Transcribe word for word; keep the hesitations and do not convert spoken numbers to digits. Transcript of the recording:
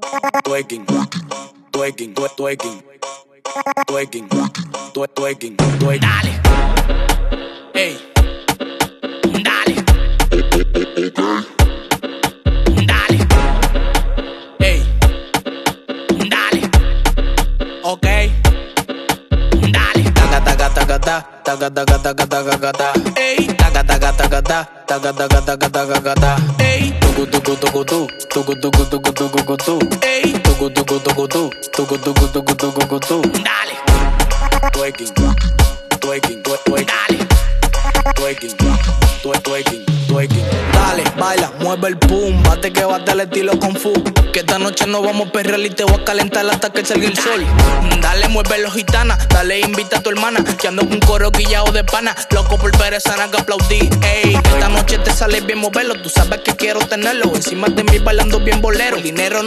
Twerking, twerking, twerking, twerking, twerking, twerking. Dale, ey, dale, dale, ey, dale, ok, dale. Taca, taca, taca, ta, taca, taca, taca, taca, taca, ta. Ey, Taca, taca, taca, ta, taca, taca, taca, taca, taca, ta. ey, Tucu, tucu, tucu, tu, tucu, tucu, tucu, tucu, tu. ey, Tucu, tucu, tucu, tu, tucu, tucu, tucu, tucu, tu. dale, Twerking, twerking, twerking, dale, twerking, twerking, twerking. Dale, baila, mueve el pum, bate que bate el estilo Kung Fu. Que esta noche nos vamos a perrear y te voy a calentar hasta que salga el sol. Dale, mueve los gitana, dale, invita a tu hermana. Que ando con un coro guillado de pana, loco por ver esa naga aplaudí. Ey, esta noche te sale bien moverlo, tú sabes que quiero tenerlo. Encima de mí bailando bien bolero, el dinero